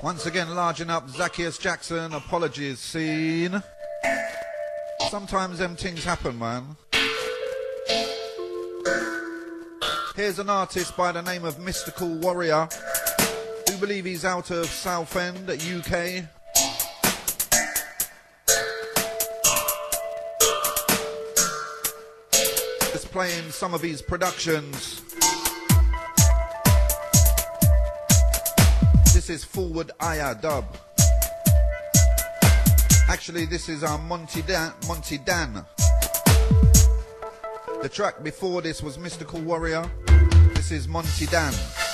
Once again, larging up Zacchaeus Jackson, apologies, scene. Sometimes them things happen, man. Here's an artist by the name of Mystical Warrior. Do believe he's out of Southend, UK. Just playing some of his productions. This is Forward Aya dub. Actually, this is our Monty Dan. The track before this was Mystical Warrior. This is Monty Dan.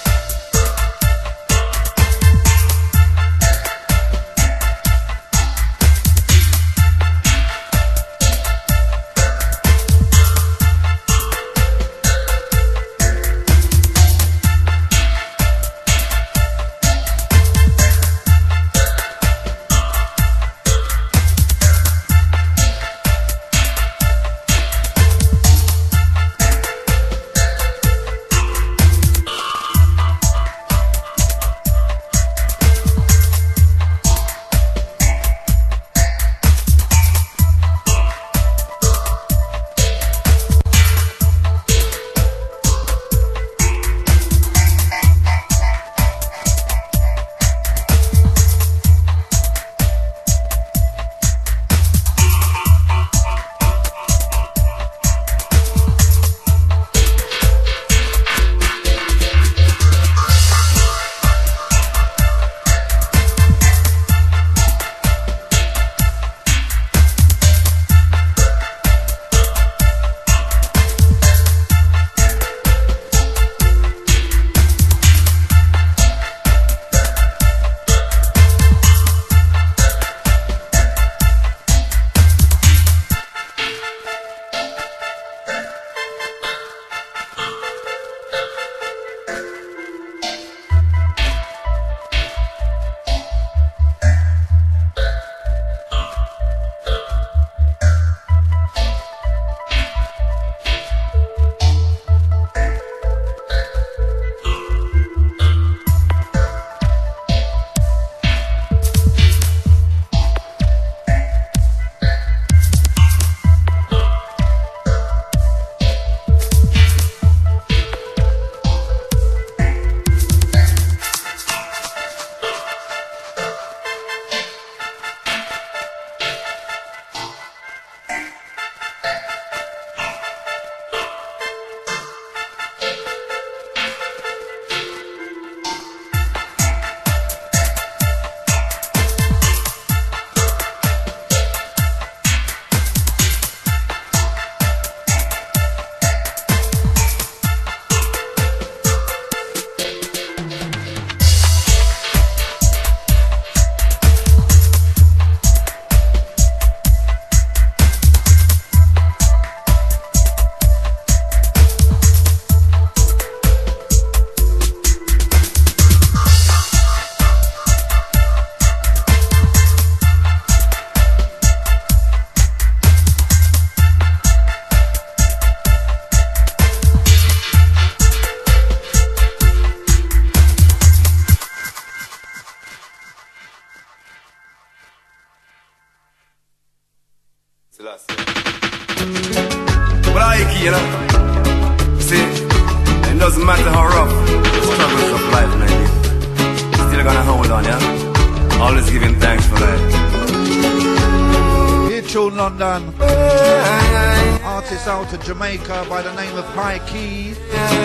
Jamaica by the name of High Key.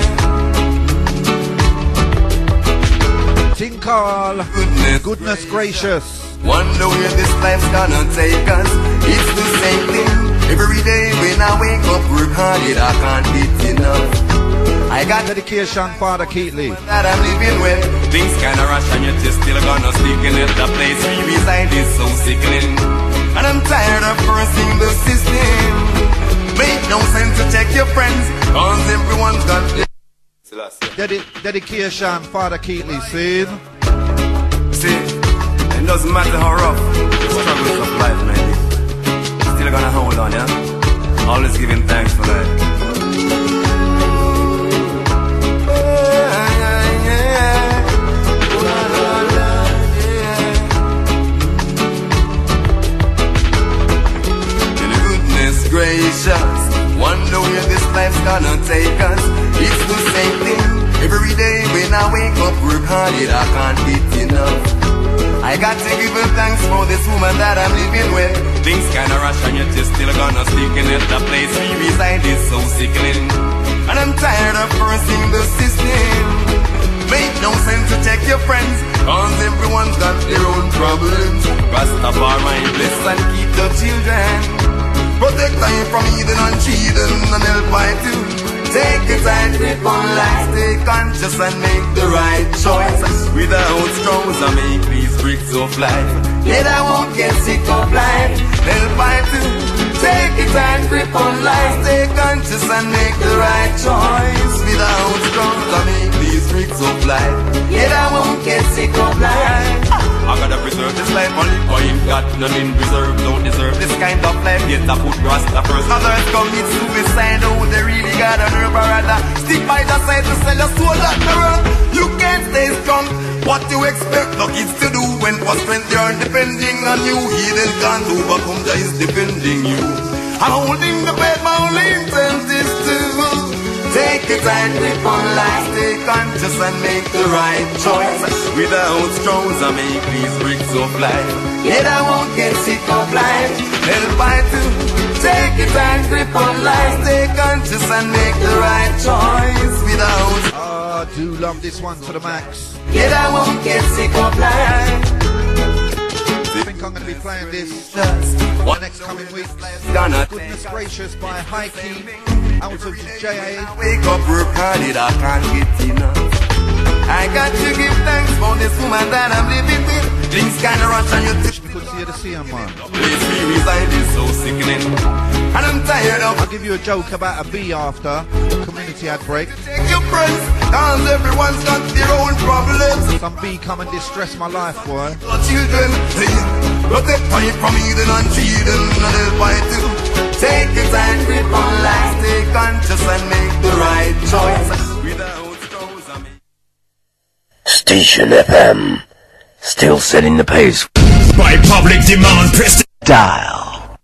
Tinkal, goodness gracious. Wonder where this life's gonna take us. It's the same thing. Every day when I wake up, work hard, I can't get enough. I got dedication, Father Keatley. That I'm living with. Things kinda rush and you're just still gonna stick in it. The place we reside is so sickening. And I'm tired of cursing the system. Make no sense to check your friends, cause everyone's got dedication, Father Keatley, see? See, it doesn't matter how rough the struggles of life may be. Still gonna hold on, yeah? Always giving thanks for life. ambitious. Wonder where this life's gonna take us. It's the same thing. Every day when I wake up, work hard, I can't get enough. I got to give her thanks for this woman that I'm living with. Things kinda rush and you're just still gonna stick in it. The place we reside is so sickening, and I'm tired of cursing the system. Make no sense to check your friends, cause everyone's got their own problems. Rastafari bless and keep the children. Protect them from heathen and cheating, and help by two. Take a tight grip on life, stay conscious and make the right choice. Without straws I make these bricks of life, yet I won't get sick of life. Help by two. Take a tight grip on life, stay conscious and make the right choice. Without straws I make these bricks of life, yet I won't get sick of life. I gotta preserve this life, only coin got none in reserve. Don't deserve this kind of life, yet I put Rasta first. Others commit suicide, oh they really got a nerve. Or rather stick by the side to sell your soul at the world. You can't stay strong. What you expect the kids to do when for strength you're depending on you? Heathen can't overcome, Jah is defending you. I'm holding the bed, my only intent is to take it and grip on life, stay conscious and make the right choice. Without straws I make these bricks of life, yet I won't get sick of life. Help by two. Take it and grip on life, stay conscious and make the right choice. Without I do love this one to the max. Yet I won't get sick of life. I think I'm going to be playing this the next coming week. Goodness Gracious by Heike out of JA. Wake up, work hard, I can't get enough. I got to give thanks for this woman that I'm living with. Things kinda rush and you wish we could see her to see her, man. Place we reside is so sickening, and I'm tired of. I'll give you a joke about a bee after a community ad break. Take your friends, cause everyone's got their own problems. Some bee come and distress my life, boy. Your children, please protect me from heathen and cheating, and help by two. Take it and grip on life, stay conscious and make the right choice. Without straws I make Station FM, still setting the pace. By public demand, press Dial.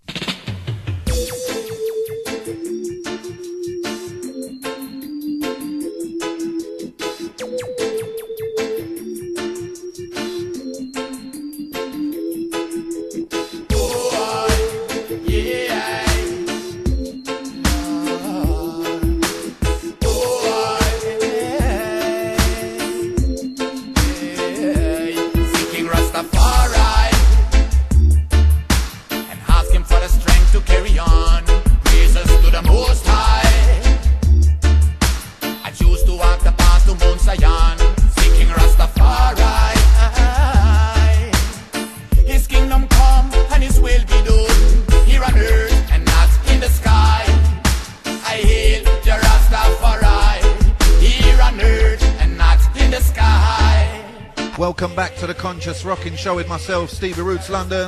Welcome back to the Conscious Rocking Show with myself, Stevie Roots London.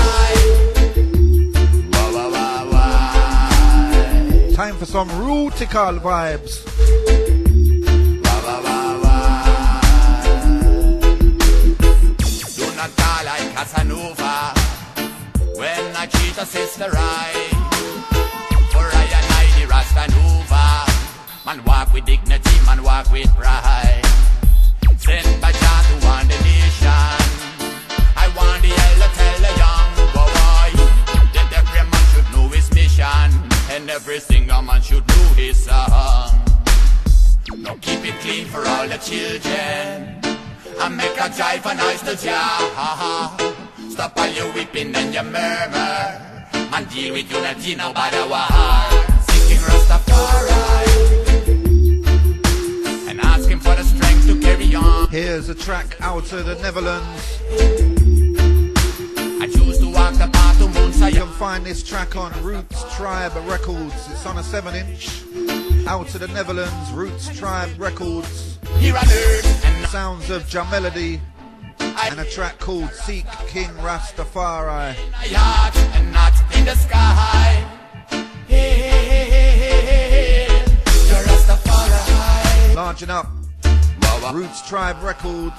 Time for some rootical vibes. Do not die like Casanova when I cheat a sister right. For I and I the Rastanova. Man walk with dignity, man walk with pride. Sent by Jah to warn the nation. I want the elder tell the young boy that every man should know his mission, and every single man should know his song. Now keep it clean for all the children, and make a jive and noise to Jah. Stop all your weeping and your murmur, and deal with unity now by the war. Seeking Rastafari and asking for the strength to carry on. Here's a track out of the Netherlands. I choose to walk the path to Mount You Zion. can find this track on Roots Tribe Records. It's on a 7-inch. Out of the Netherlands, Roots Tribe Records. Here on earth and Sounds of Jamelody. And a track called Seek King Rastafari. in my heart and not in the sky. Hey, hey, hey, hey, hey, hey, hey. You're Rastafari. Largen up. Roots Tribe Records.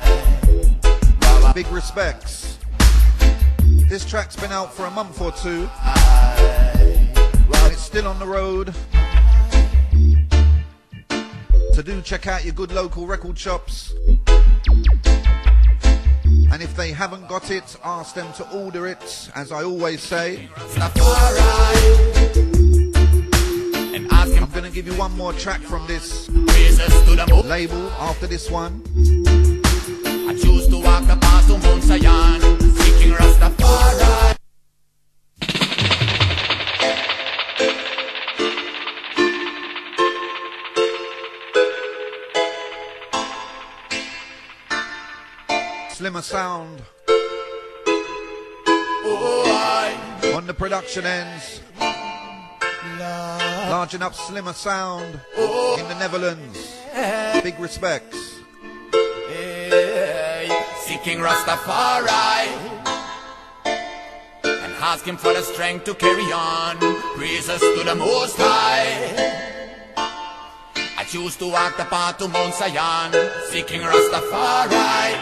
Big respects. This track's been out for a month or two. Well, it's still on the road. So do check out your good local record shops. And if they haven't got it, ask them to order it, as I always say. I'm going to give you one more track from this label after this one. I choose to walk the path to Mount Zion, seeking Rastafari. Slimmer Sound on the production ends. Large enough Slimmer Sound in the Netherlands. Big respects. Seeking Rastafari and ask him for the strength to carry on. Praises to the Most High. I choose to walk the path to Mount Zion, seeking Rastafari.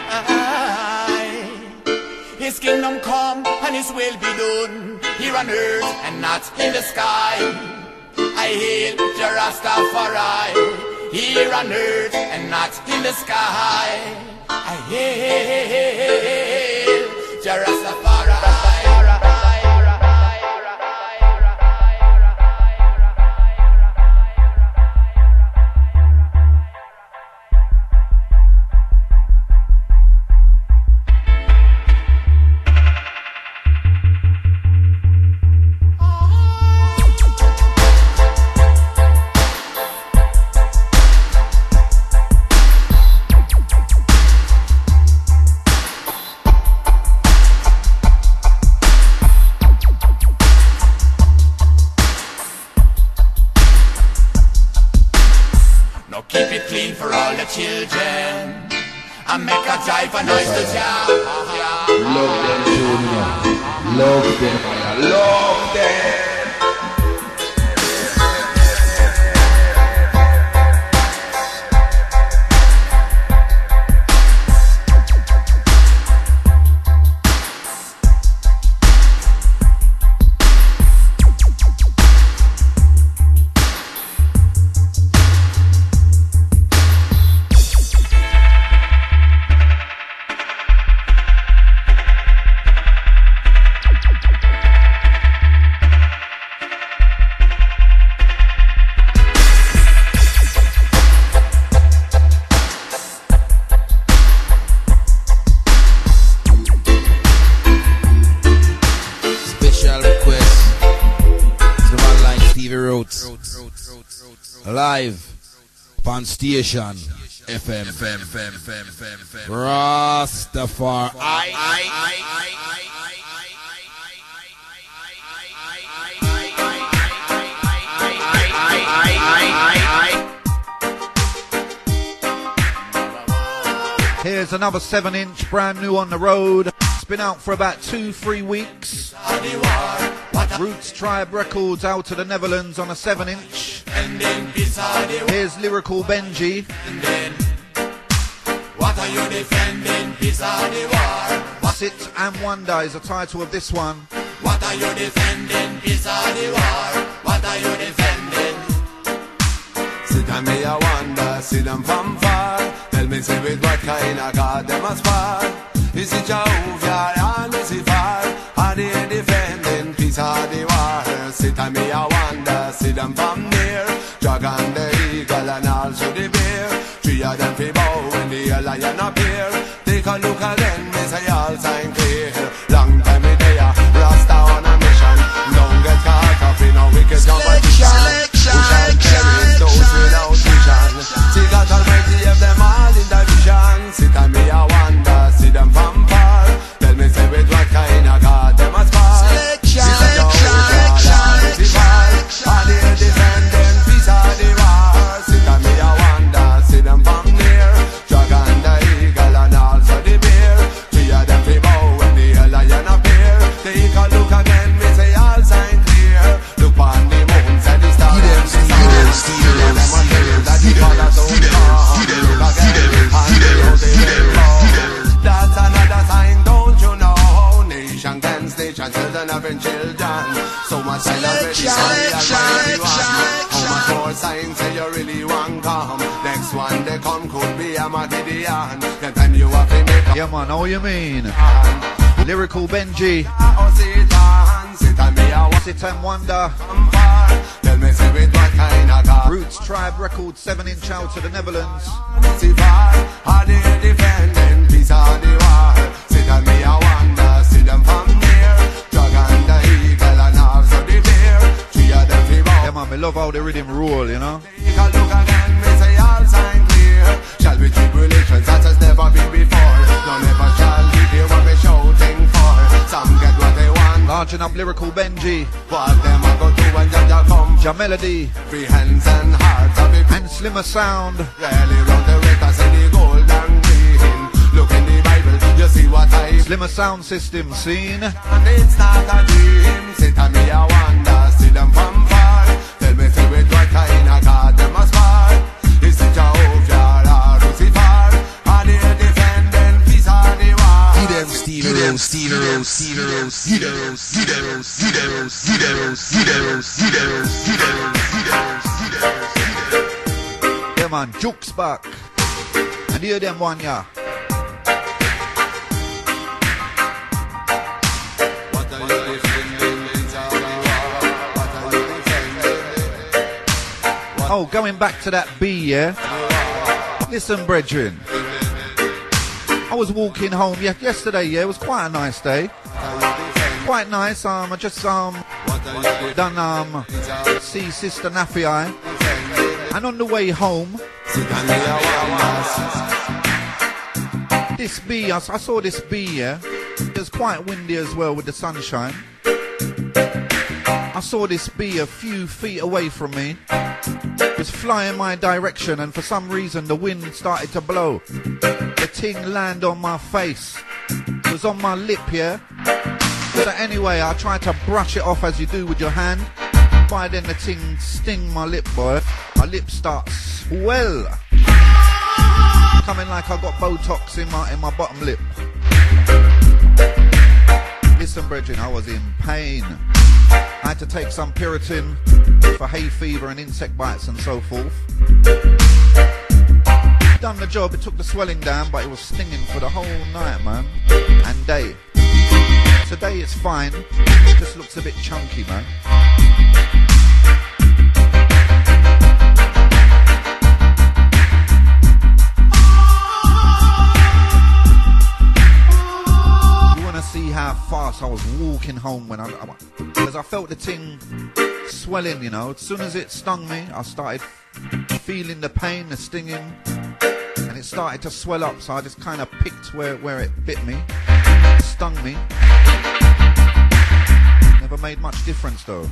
His kingdom come and His will be done here on earth and not in the sky. I hail Jah Rastafari here on earth and not in the sky. I hail Jah Rastafari. Keep it clean for all the children and make a jive and noise to Jah. Love them, Junior. Love them, love them. Live on station FM Rastafari. Here's another 7-inch, brand new on the road. It's been out for about 2-3 weeks. Roots Tribe Records out of the Netherlands on a 7-inch. Here's Lyrical Benji. What are you defending? Peace or the war? Sit and Wonder is the title of this one. What are you defending? Peace or the war? What are you defending? Sit and me a wonder, see them from far. Tell me say with what kind of God them aspire. Is it Jehovah and Lucifer? Are they defending peace or the war? Sit and me a wonder, see them from near. Dragon, the eagle and also the bear. Three of them fi bow when the lion appear. Take a look at them, me say all time clear. Long time me there, Rasta on a mission. Don't get caught up in a wicked competition. Who shall carry those without vision? See God Almighty have them all in division. Sit and me a wonder, see them from far. Tell me say with what kind of God them aspire. Is it Jehovah and Lucifer? Are they defending peace or the war? Sit and me a wonder, see them from near. Dragon, the eagle So much sign already, how much more signs say you really want come? Next one they come could be a Machidian. Then time you have to make Yeah man, how you mean? Lyrical Benji, Sit and Wonder, tell me say with what kind of God? Roots Tribe Records 7-inch out to the Netherlands. How they defending peace of the war? Sit and me a wonder, see them from near. Drug and the eagle and also the bear. Three of them fever. Yeah man, me love how the rhythm roll, you know. Take a look again, me say all sign clear. Shall we tribulations that has never been before? No never shall we hear what we shouting for. Some get what they want. Larging up Lyrical Benji, What them a go do when Jaja come? Ja Melody, Free hands and hearts of the and Slimmer Sound. rally round the red, I say the gold and green. Look in the Bible, you see what I Slimmer Sound System scene. and it's not a dream. Sit and me a wonder, see them from far. Tell me say with what kind of God them a spar. Is it Jehovah or Lucifer? Are they defending peace or the war? He them Steelers, Steelers, Steelers, Steelers, Steelers, Steelers, Steelers, Steelers, Steelers, Steelers, Steelers. Yeah man, Juke's back. And hear them one, yeah. What are you defending peace or the war? What are you defending? Oh, going back to that B, yeah? Listen, brethren. I was walking home yesterday, yeah? It was quite a nice day. Quite nice. I just done see Sister Nafi. And on the way home, this bee, I saw this bee, yeah? It was quite windy as well with the sunshine. I saw this bee a few feet away from me. It was flying my direction, and for some reason the wind started to blow. The thing landed on my face. It was on my lip, yeah? So anyway, I tried to brush it off as you do with your hand. By then the thing sting my lip, boy. My lip starts swell. Coming like I got Botox in my bottom lip. Listen, brethren, I was in pain. I had to take some Piriton for hay fever and insect bites and so forth. Done the job, it took the swelling down, but it was stinging for the whole night, man, and day. Today it's fine, it just looks a bit chunky, man. See how fast I was walking home when because I felt the thing swelling, you know. As soon as it stung me, I started feeling the pain, the stinging, and it started to swell up, so I just kind of picked where it bit me, stung me. Never made much difference though.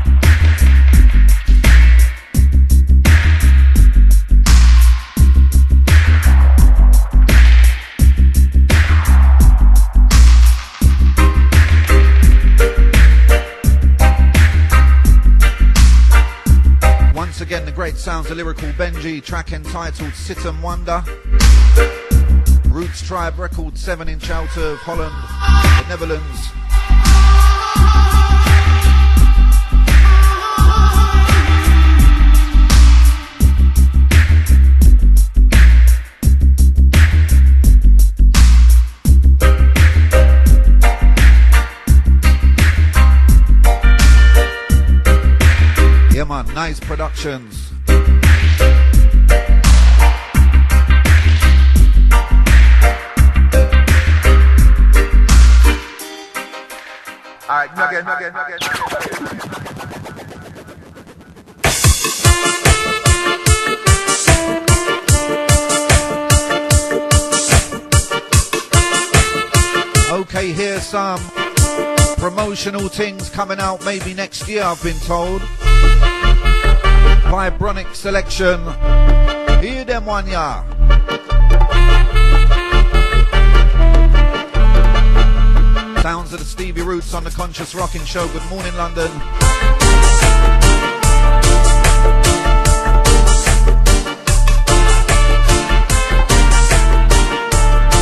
Once again, the great sounds of Lyrical Benji, track entitled Sit and Wonder. Roots Tribe Records, 7-inch out of Holland, the Netherlands. Yeah man, nice productions. Alright, nugget. Okay, here's some promotional things coming out maybe next year, I've been told. Vibronic selection. Hear them one, yeah. Sounds of the Stevie Roots on the Conscious Rocking Show. Good morning, London.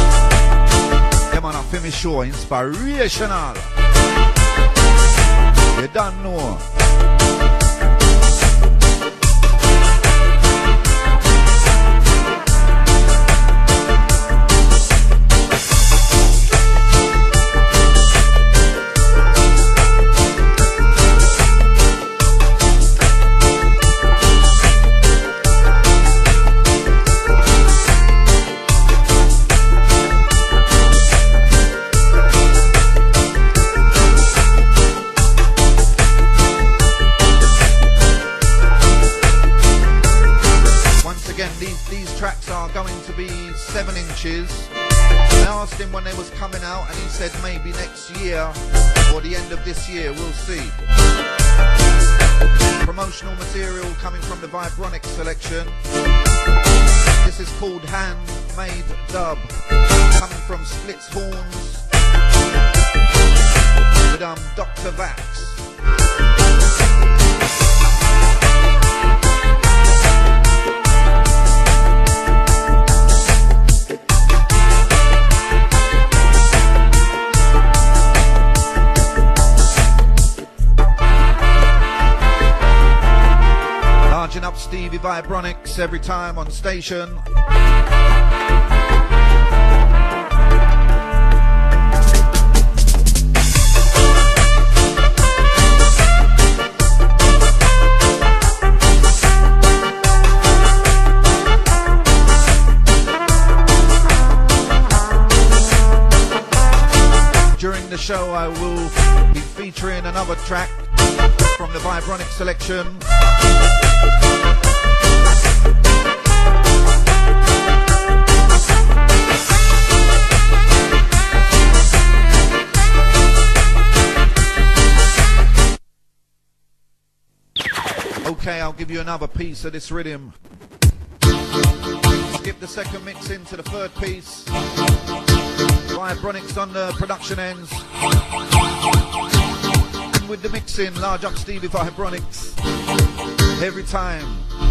Yeah man, I feel me sure, inspirational. You don't know. Going to be 7 inches. I asked him when they was coming out and he said maybe next year or the end of this year, we'll see. Promotional material coming from the Vibronic selection. This is called Handmade Dub, coming from Splits Horns with Dr. Vax. Charging up Stevie Vibronics every time on station. During the show I will be featuring another track from the Vibronic selection. Okay, I'll give you another piece of this rhythm. Skip the second mix into the third piece. Vibronics on the production ends. And with the mixing, large up Stevie Vibronics. Every time.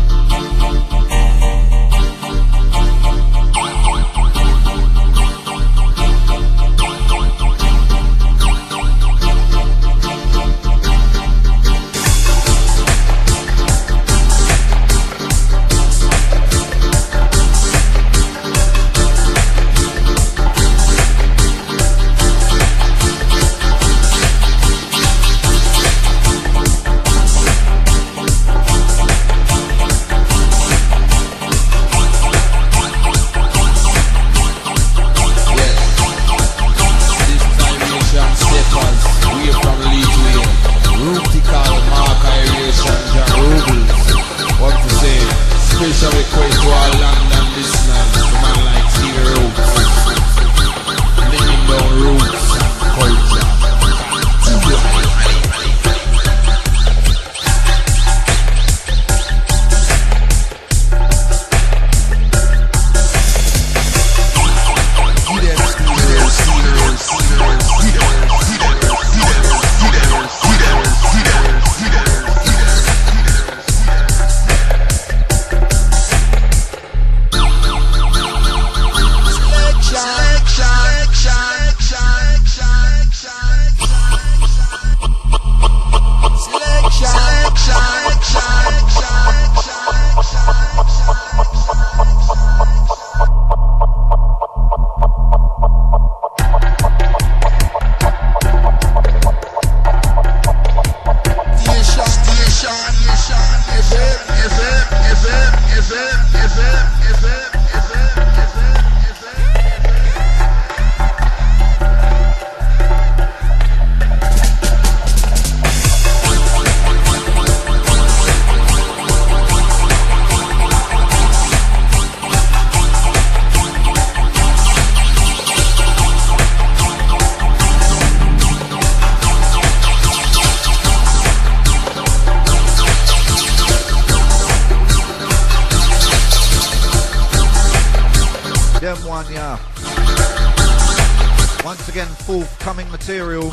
Once again, forthcoming material,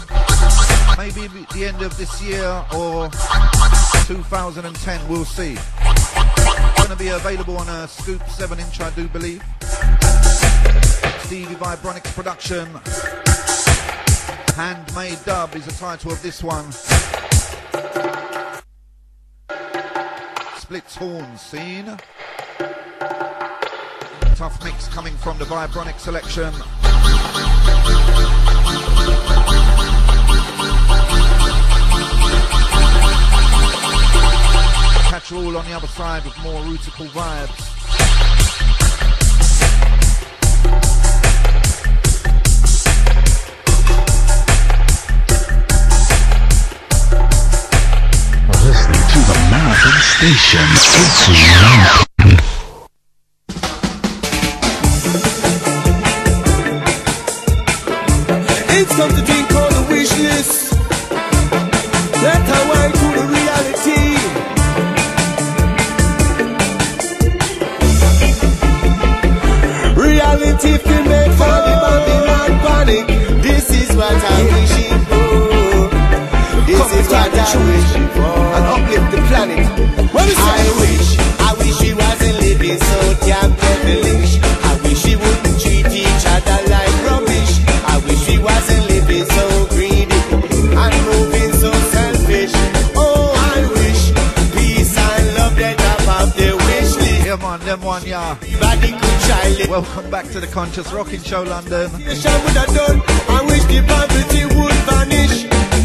maybe the end of this year or 2010, we'll see. It's going to be available on a Scoop 7-inch, I do believe. Stevie Vibronics production. Handmade Dub is the title of this one. splits horns scene. Tough mix coming from the Vibronic selection. Catch you all on the other side with more Rootical vibes. Listening to the Marathon Station. It's something called a wish list. That's how I do the reality. Reality can make for the Babylon panic. This is what I'm wishing for. This is what I'm wishing for. And uplift the planet. I wish we wasn't living so damn devilish. I wish we wouldn't treat each other like rubbish. I wish we wasn't living so greedy and moving so selfish. Oh, I wish peace and love that top of the wish list. Yeah man, them one, yeah. Everybody could try it. Welcome back to the Conscious Rocking Show, London. I would have done. I wish the poverty would vanish.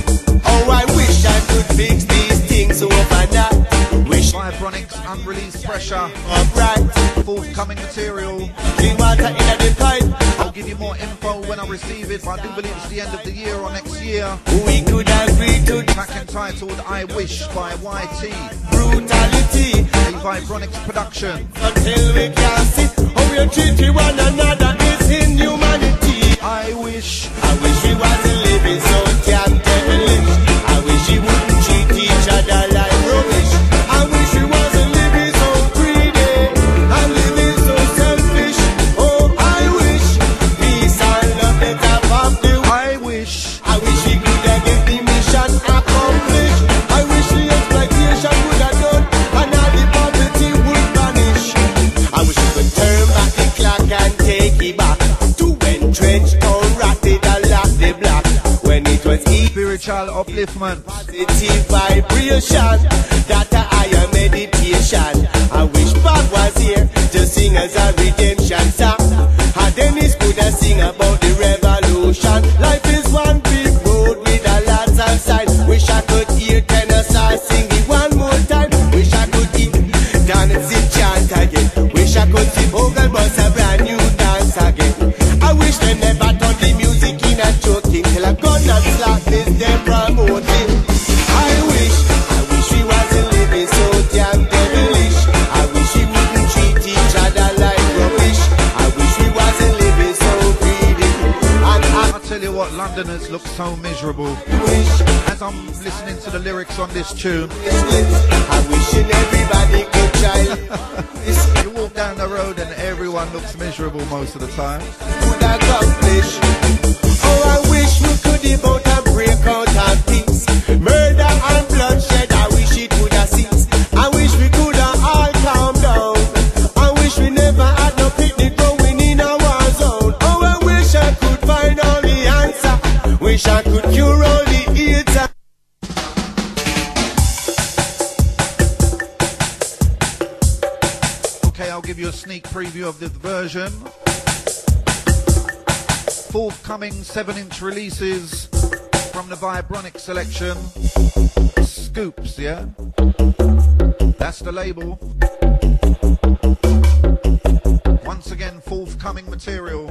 Oh, I wish I could fix these things overnight. Wish Vibronics unreleased pressure. upright. Forthcoming material. Clean water in the pipe. I'll give you more info when I receive it, but I do believe it's the end of the year or next year. We could agree to Track entitled I Wish by YT. brutality A Vibronics production. until we can see how we treat one another is inhumanity. I wish We wasn't living so damn devilish. I wish we wouldn't treat each other like rubbish. I wish we wasn't living so greedy and living so selfish. Oh, I wish peace and love the top of the world. I wish I wish we could have get the mission accomplished. I wish the exploitation would have done and all the poverty would vanish. I wish we could turn back the clock and take it back to when trench town ratted and locked the block. When it was spiritual upliftment. positive vibration, that a higher meditation. I wish Bob was here to sing us a redemption song. And Dennis could have sing about the revolution. Life is one big road with a lot of signs. Wish I could hear tenor stars sing it one more time. Wish I could hear dancing chant again. Wish I could see Bogle Bus a brand new dance again. I wish they never taught the music in a joking till I got that slackness they promoting. I wish we wasn't living so damn devilish. I wish we wouldn't treat each other like rubbish. I wish we wasn't living so greedy. And I I tell you what, Londoners look so miserable. wish As I'm listening to the lyrics on this tune, I wishing everybody could try this you walk down the road and everyone looks miserable most of the time. would accomplish. Oh, I wish we could devote a breakout of peace. Murder and bloodshed, I wish it would have ceased. I wish we could have all calm down. I wish we never had no picnic going in a war zone. Oh, I wish I could find all the answer. Wish I could cure all the ills. Okay, I'll give you a sneak preview of this version. Forthcoming 7-inch releases from the Vibronic selection. Scoops, yeah? That's the label. Once again, forthcoming material.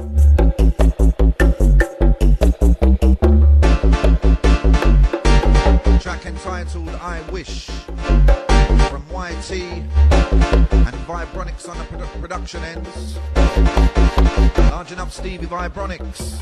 Track entitled I Wish from YT and Vibronics on the production ends. Large enough Stevie Vibronics.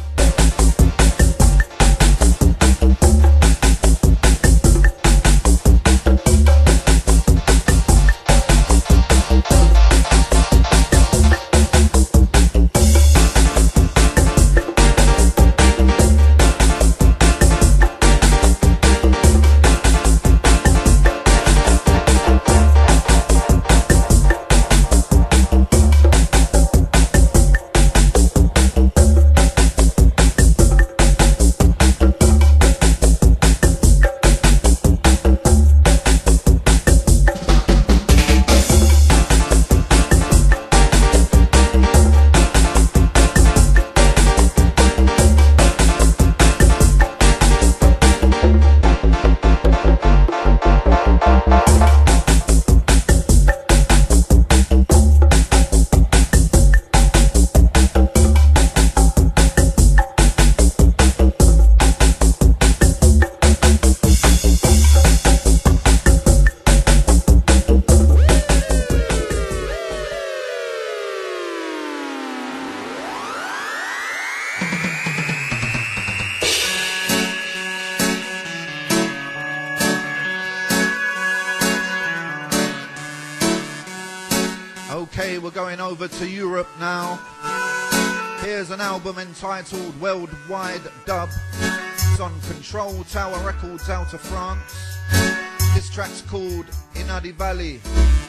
Okay, we're going over to Europe now. Here's an album entitled Worldwide Dub. It's on Control Tower Records out of France. This track's called Indie Valley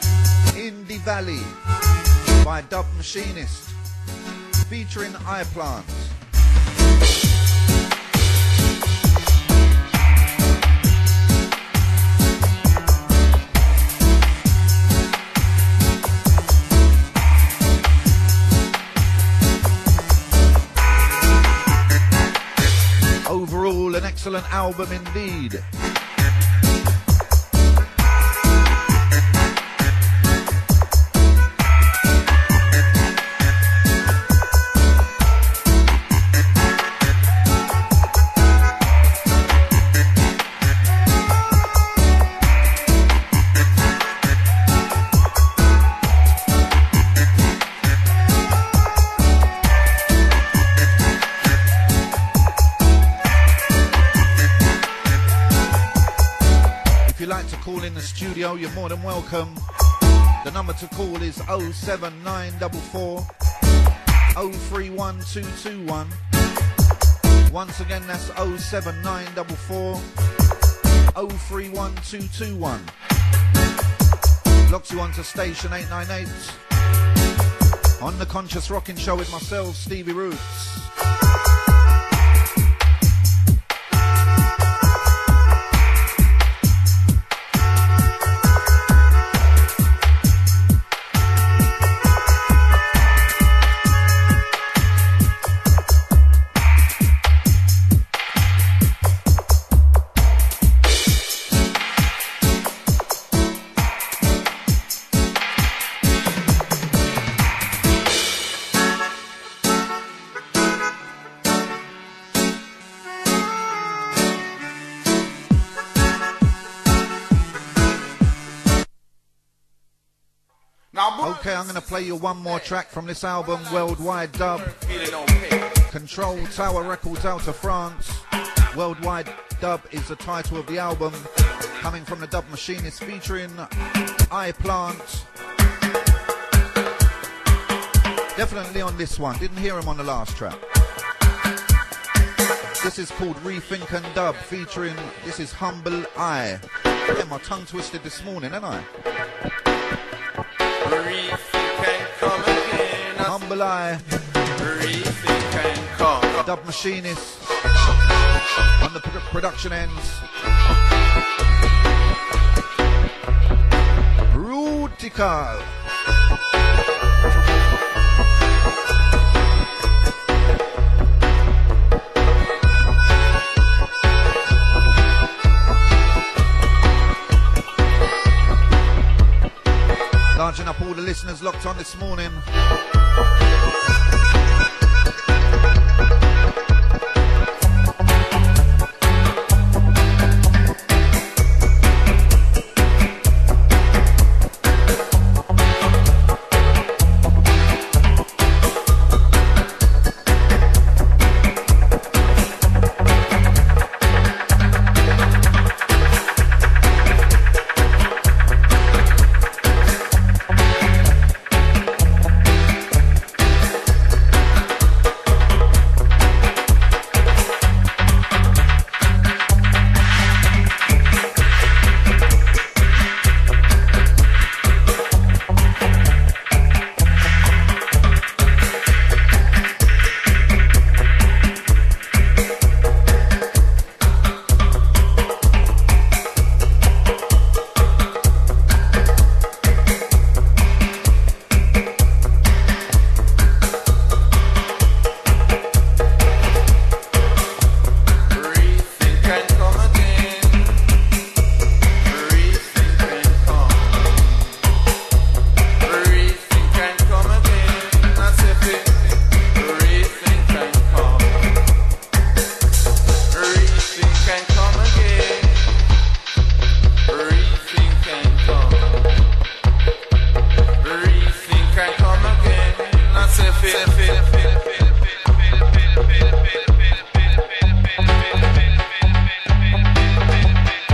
by Dub Machinist, featuring iPlant. Overall, an excellent album indeed. Studio, you're more than welcome. The number to call is 07944 031221. Once again, that's 07944 031221. Locks you onto station 898 on the Conscious Rocking Show with myself, Stevie Roots. Okay, I'm going to play you one more track from this album, Worldwide Dub. Control Tower Records out of France. Worldwide Dub is the title of the album, coming from the Dub Machinist, featuring iPlant. Definitely on this one, didn't hear him on the last track. This is called Rethink and Dub, featuring, this is Humble Eye. Yeah, my tongue twisted this morning, ain't I? Humble Eye, Dub Machinist on the production ends. Rutical. Larging up all the listeners locked on this morning.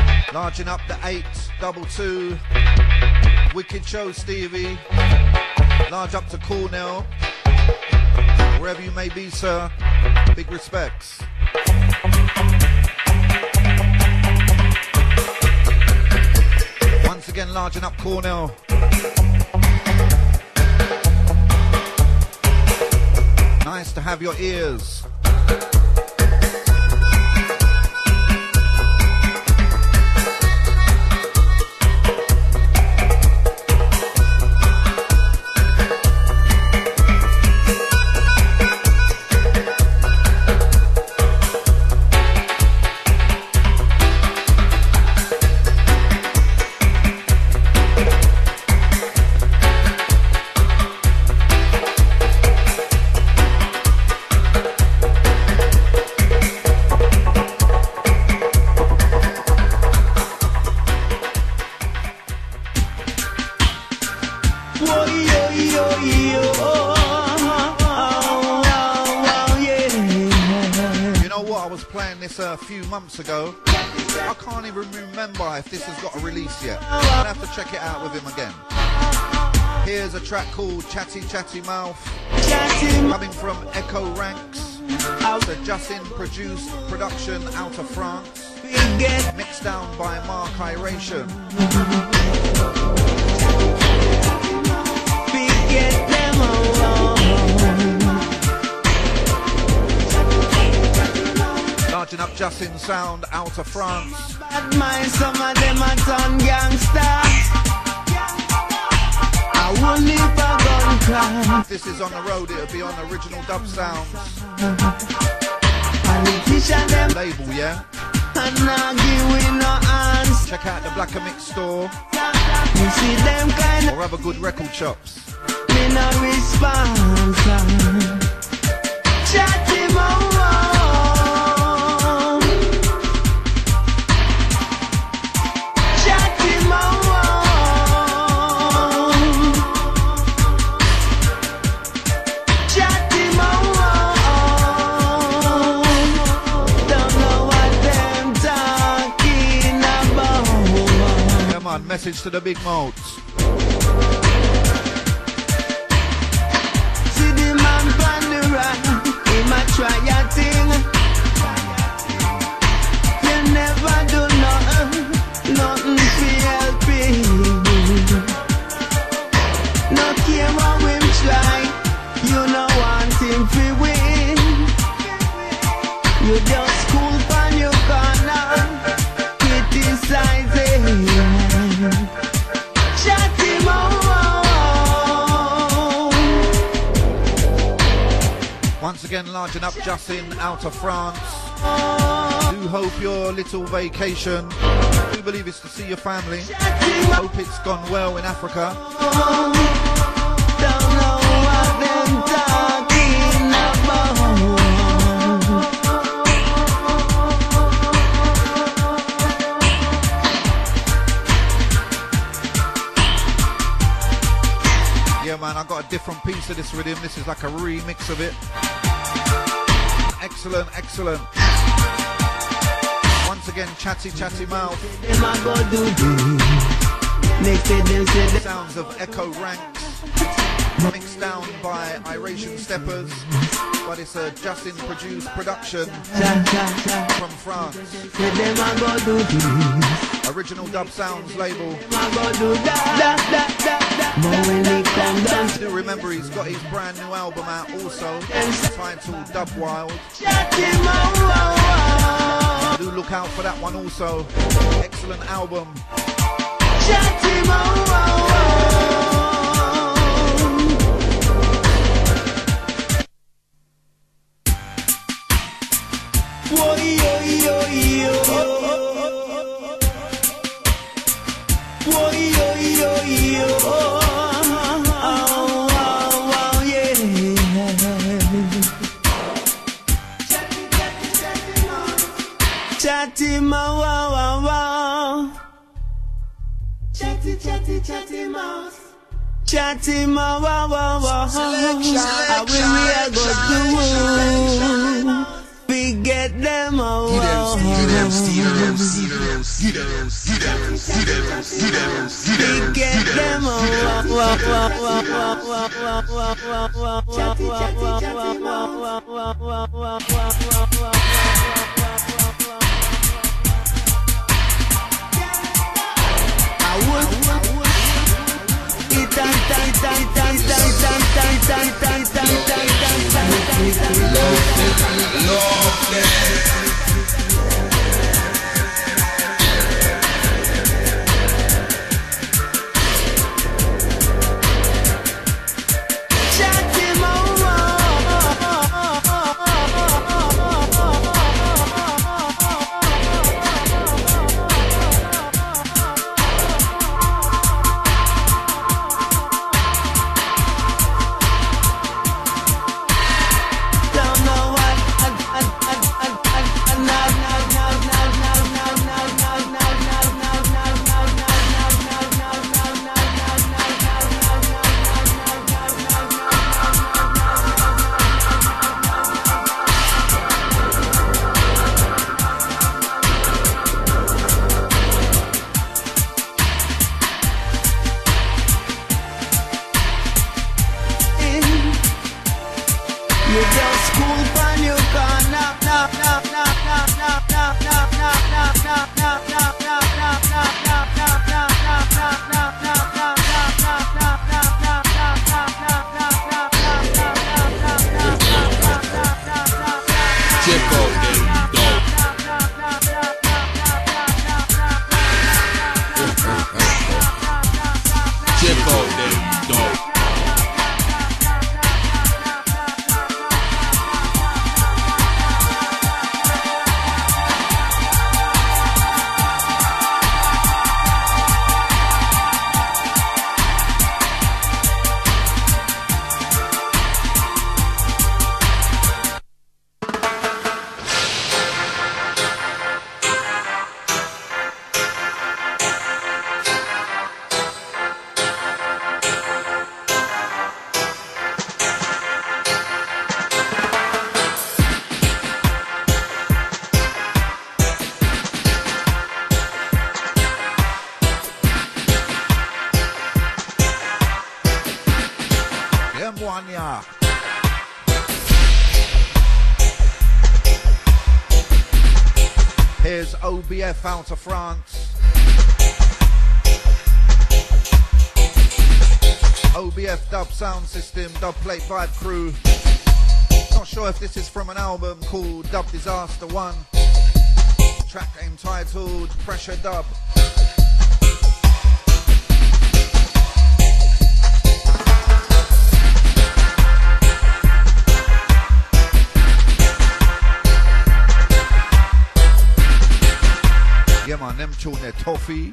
Larging up the 822. Wicked show, Stevie. Large up to Cornell. Wherever you may be, sir. Big respects. Once again, larging up Cornell. Nice to have your ears. A few months ago. I can't even remember if this has got a release yet. I'll have to check it out with him again. Here's a track called Chatty Chatty Mouth, coming from Echo Ranks. It's a Justin produced production out of France, mixed down by Mark Iration. Larging up Justin sound out of France. Bad mind, some of them are turn gangsta. I will leave a gun cry. If this is on the road, it'll be on Original Dub Sounds label, yeah? And now give we no hands. Check out the Blacker Mix store. You see them kind or other good record shops. Me no response. Chat him out. Message to the big mouths. See the man on the right, he might try your thing. You never do nothing for helping. No care what him try, you no want him to win. You just cool from your corner, criticizing. Once again, larging up Justin out of France. Do hope your little vacation. Do believe it's to see your family. Hope it's gone well in Africa. Don't know what them talking about. Yeah, man, I got a different piece of this rhythm. This is like a remix of it. Excellent, excellent. Once again, Chatty Chatty Mouth. Sounds of Echo Ranks. Mixed down by Iration Steppers. But it's a Justin produced production from France. Original Dub Sounds label. Do remember he's got his brand new album out also, titled Dub Wild. Do look out for that one also. Excellent album. Chatty ma wow wow wow. Chatty chatty chatty mouse. Chatty ma wow wow wow. How will we go do? Forget them all. Forget them all. Here's OBF out of France. OBF dub sound system, dub plate vibe crew. Not sure if this is from an album called Dub Disaster 1. Track entitled Pressure Dub. Yeah man, them tune they're toffee.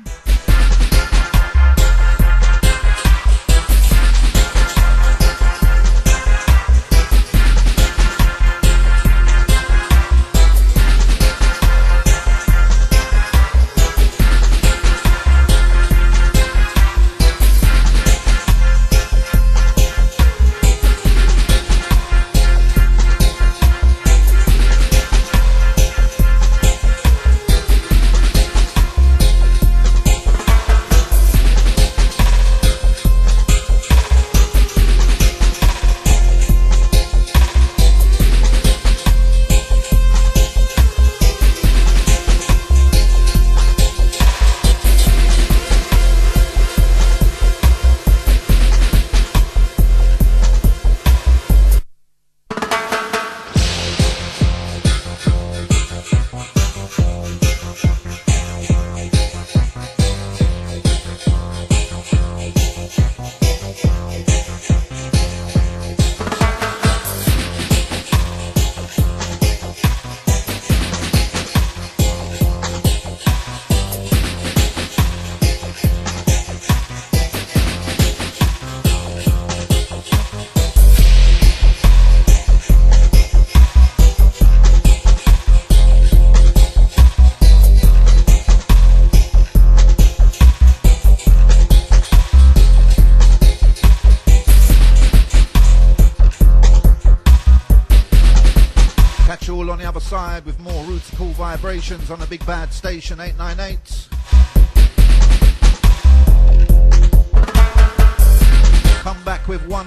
With more Roots Cool Vibrations on the Big Bad Station 898.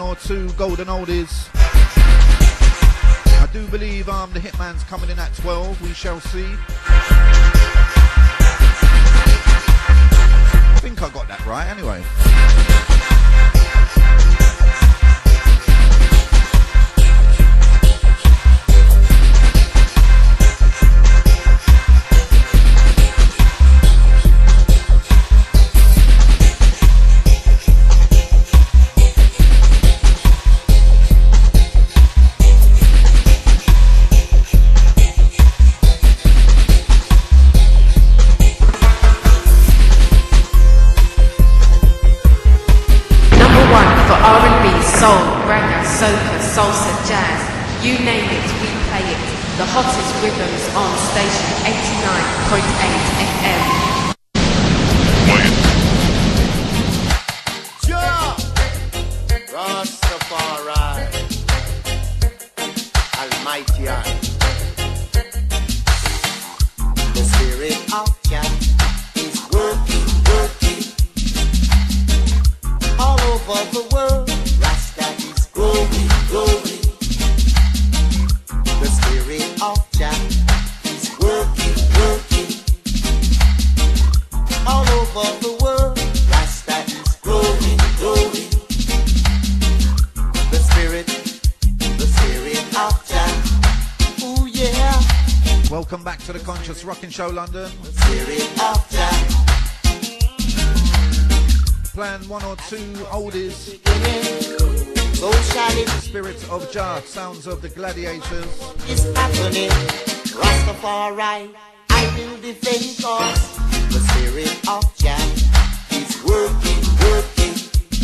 or two golden oldies. I do believe the Hitman's coming in at 12. We shall see. I think I got that right anyway. Soca, salsa, jazz, you name it, we play it. The hottest rhythms on station 89.8 FM. Sure. Rastafari, Almighty Eye. The spirit of Jah is working, working all over the world. Growing, growing. The spirit of Jah is working, working all over the world. Rasta is growing, growing. The spirit of Jah. Ooh yeah. Welcome back to the Conscious Rockin' Show, London. The spirit of Jah. Playing one or two oldies. So shall it. The spirit of Jah, sounds of the gladiators. It's happening. Rastafari, I will defend cause the spirit of Jah is working, working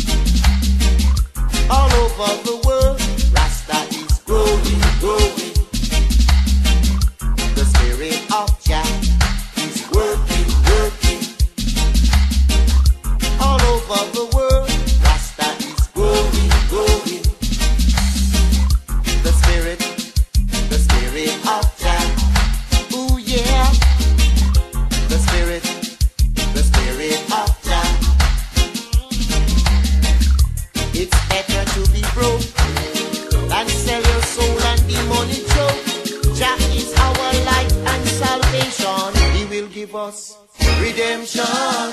all over the world. Rasta is growing, growing. The spirit of Jah is working, working all over the world. Rasta is growing, growing. The spirit of Jah. Ooh yeah. The spirit of Jah. It's better to be broke than sell your soul and be money choke. Jah is our light and salvation. He will give us redemption.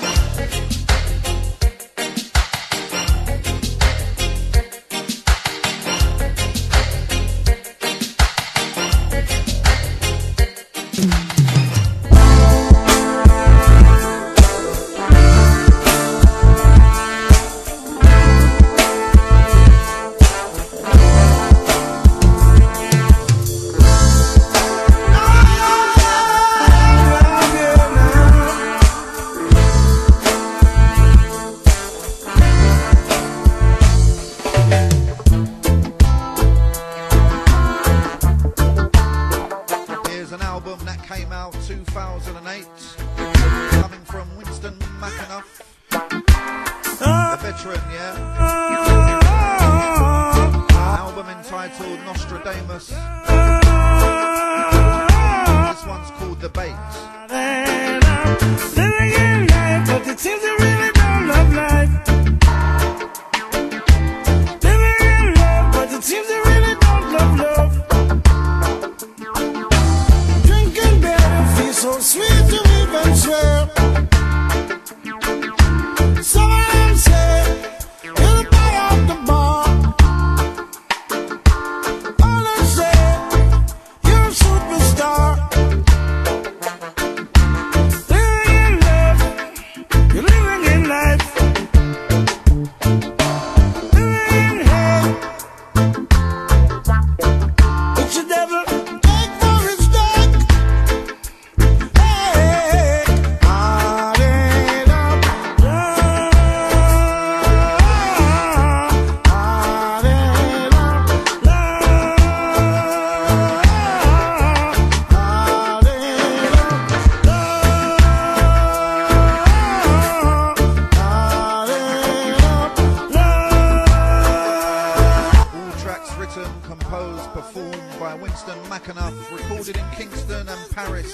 Recorded in Kingston and Paris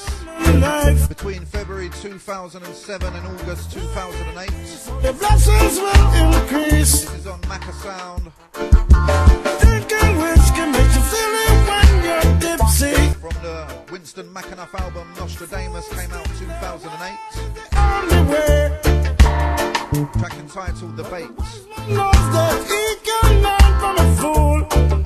between February 2007 and August 2008. The blessings will increase. This is on Macca Sound. Drinking whiskey makes you feel it when you're tipsy. From the Winston McAnuff album Nostradamus, came out 2008. Only way Track entitled The Bait. knows that he can learn from a fool.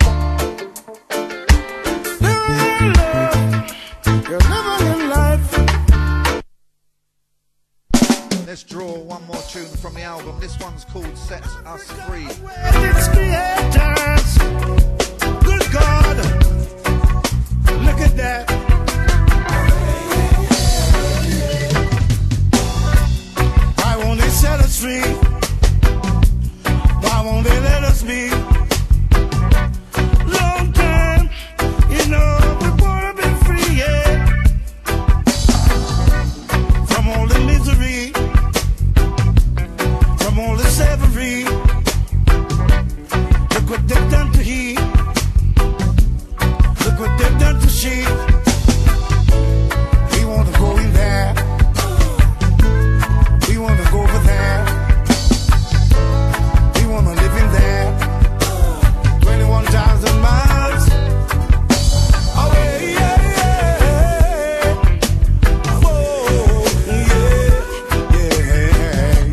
Living in love, you're living in life. Let's draw one more tune from the album. This one's called Set Us Free. It's creators. Good God, look at that. Why won't they set us free? Why won't they let us be? Long time, you know, we wanna be free, yeah. From all the misery, from all the slavery. Look what they've done to he. Look what they've done to she. We want to go in there. We want to go over there. We want to live in there. 21,000 miles away. Yeah, yeah. Oh, yeah, yeah.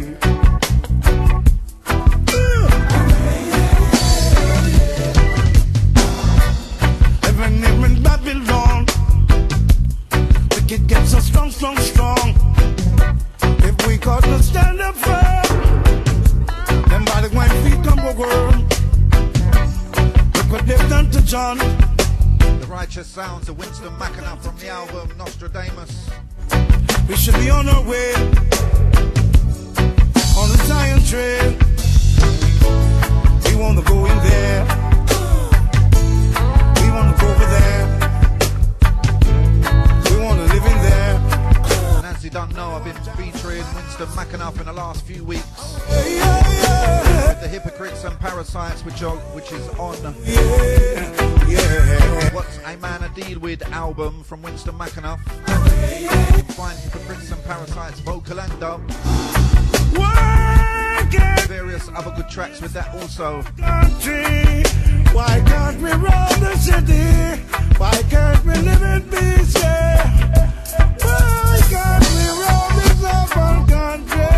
Living in Babylon, wicked gets so strong, strong, strong. If we got to stand up firm, then by the white feet come a worm. Look what they've done to John. The righteous sounds of Winston McAnuff from the album Nostradamus. We should be on our way, on the Zion trail. We want to go in there. We want to go over there. We want to live in there. And as you don't know, I've been featuring Winston McAnuff in the last few weeks with the Hypocrites and Parasites, which is on What's a Man a Deal With album from Winston McAnuff. You can find Hypocrites and Parasites vocal and dub. Various other good tracks with that also. Country, why can't we run the city? Why can't we live in peace? Yeah. Why can't we run this open country?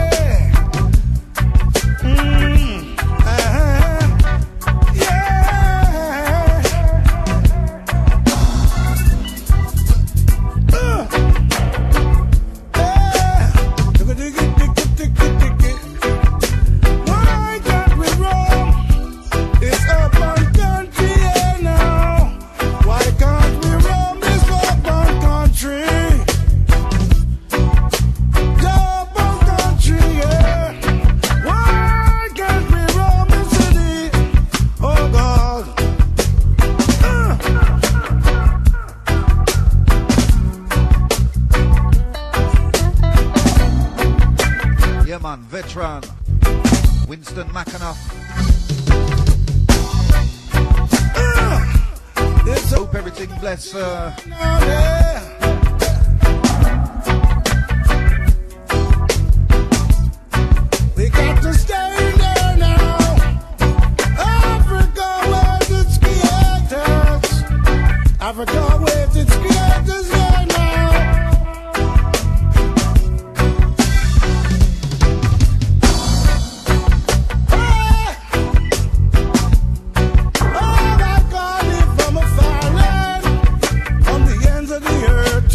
Why can't we roam this open country? Yeah, now. Why can't we roam this open country? The open country, yeah. Why can't we roam the city? Oh God. Yeah man, veteran Winston McAnuff. Hope everything bless We got to stay there now. Africa with its creators. Africa with its creators there now. Oh my God, we from a far land, from the ends of the earth.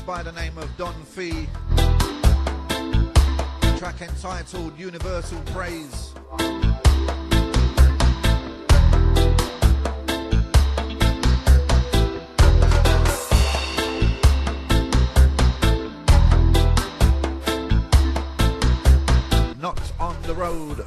by the name of Don Fee. Track entitled Universal Praise. Not on the road.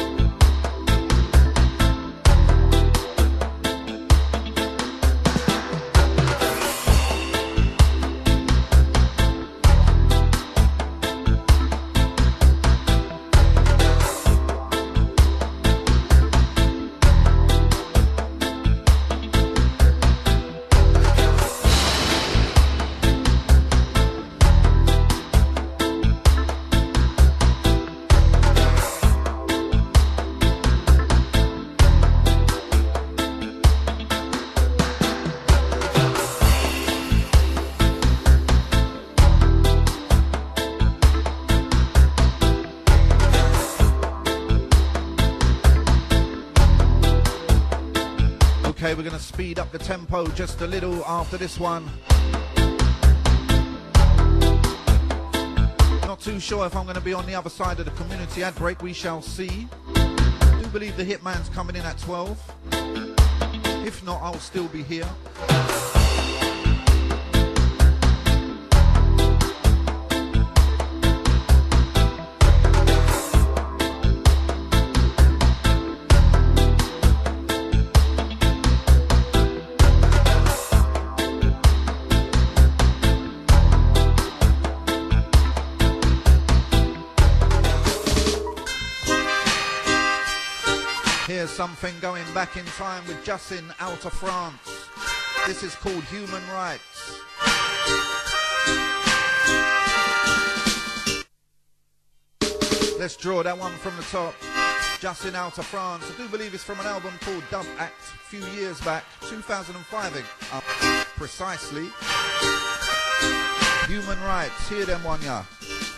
Okay, we're going to speed up the tempo just a little after this one. Not too sure if I'm going to be on the other side of the community ad break. We shall see. I do believe the Hitman's coming in at 12. If not, I'll still be here. Here's something going back in time with Justin out of France. This is called Human Rights. Let's draw that one from the top. Justin out of France. I do believe it's from an album called Dub Act a few years back, 2005 precisely. Human Rights, hear them one, yeah.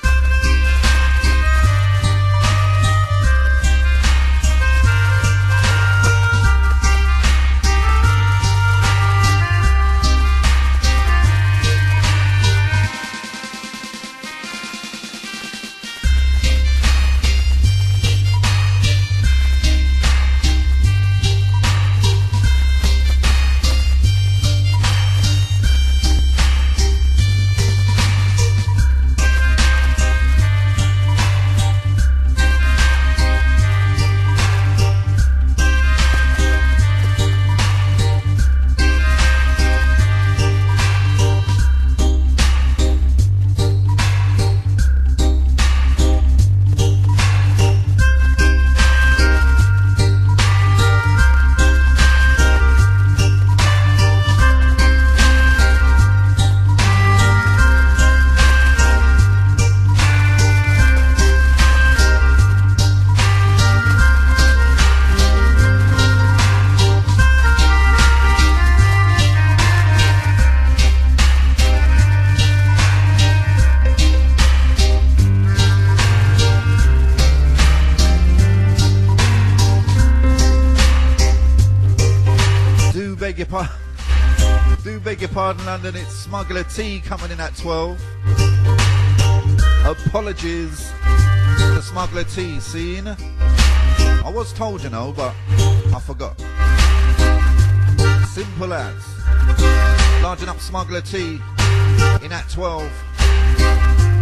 Beg your pardon, London, it's Smuggler T coming in at 12. Apologies to Smuggler T, seen? I was told, you know, but I forgot. Simple as. Larging up Smuggler T in at 12.